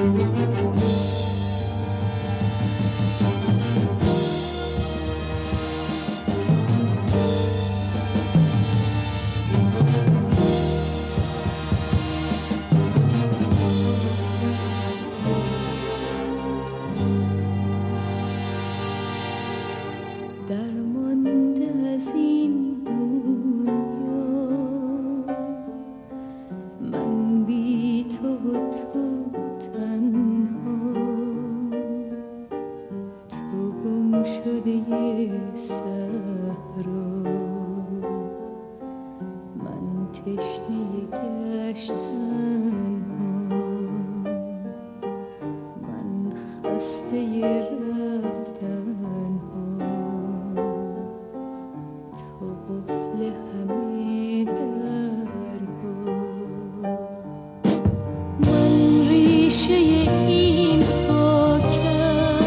درمانده از این دنیا من بی تو و تو تنها، تو گم شده صحرا، من تشنه گشتن ها، من خسته رفتن ها، تو قفل همه درها، من ریشه این خاکم،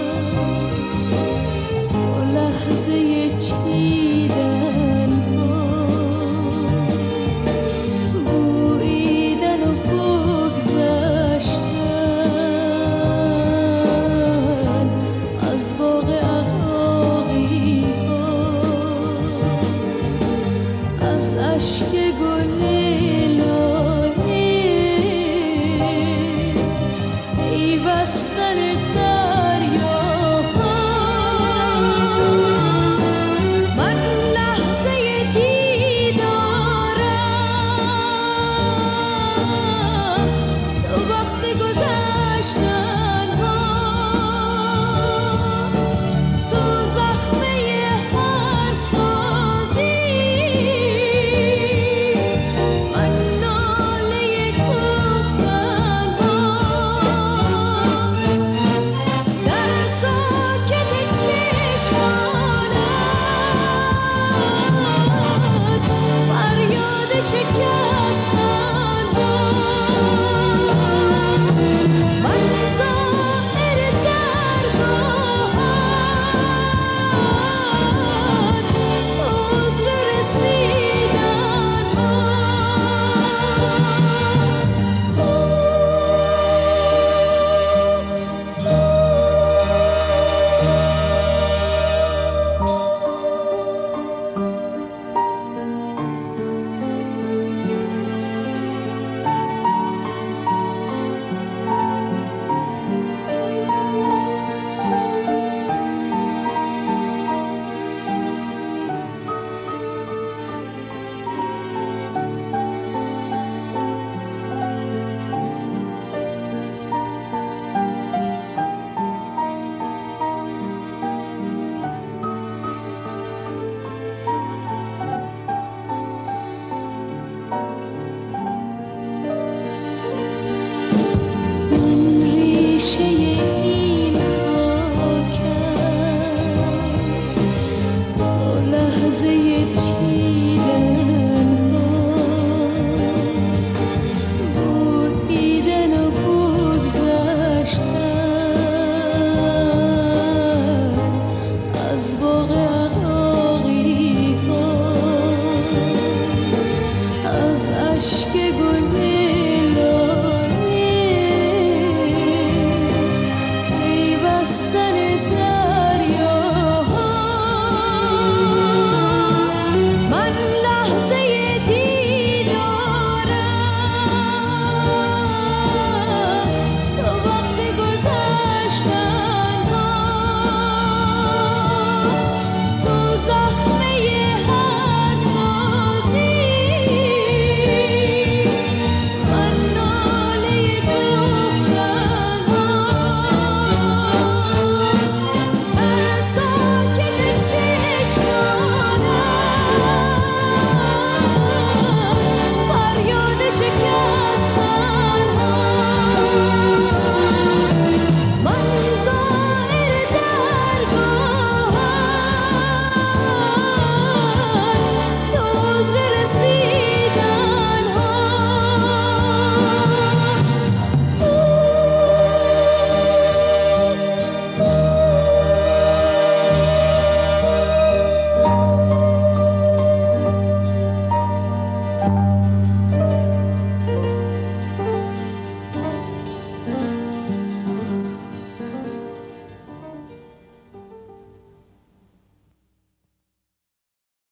تو لحظه چیدن ها، بویدن و بگذشتن از باغ عقاقی ها، از اشک گل لاله پیوستن دریاها، من لحظه دیدارم، تو وقت گذشتن